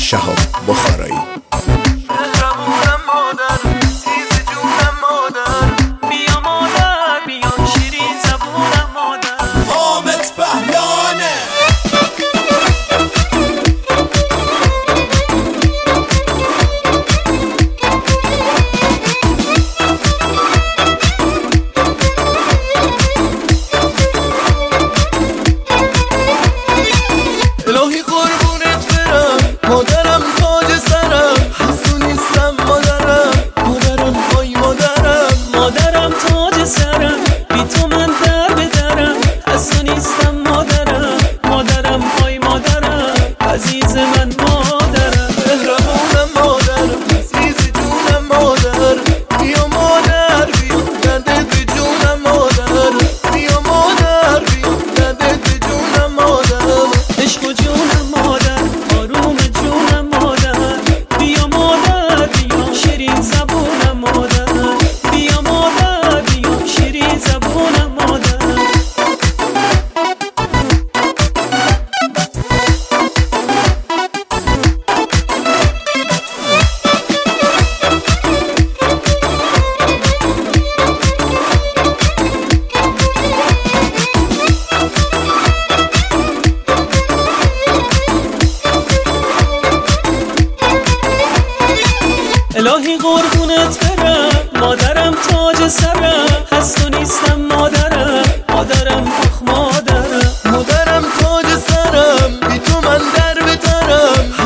شهاب بخارایی. مهربونم مادر، عزیز جونم مادر، بیا مادر بیا شیرین زبونم مادر. حامد بهلانه الهی قربونت برم مادرم، تاج سرم، حسون نیستم مادرم، مادرم وای مادرم، مادرم تاج سرم، بی تو من در بدرم، حسون نیستم مادرم، مادرم وای مادرم، عزیز من مادرم. مهربونم مادرم، عزیز جونم مادر، بیا مادر بیا دردت به جونم مادر، بیا مادر بیا دردت به جونم مادر. عشق و جونم مادر، آروم جونم مادر، بیا مادر بیا شیرین زبونم مادر، بیا مادر بیا شیرین زبونم مادر. الهی قربونت برم مادرم، تاج سرم، هست و نیستم مادرم، مادرم آخ مادرم، مادرم تاج سرم، بی تو من در بترم،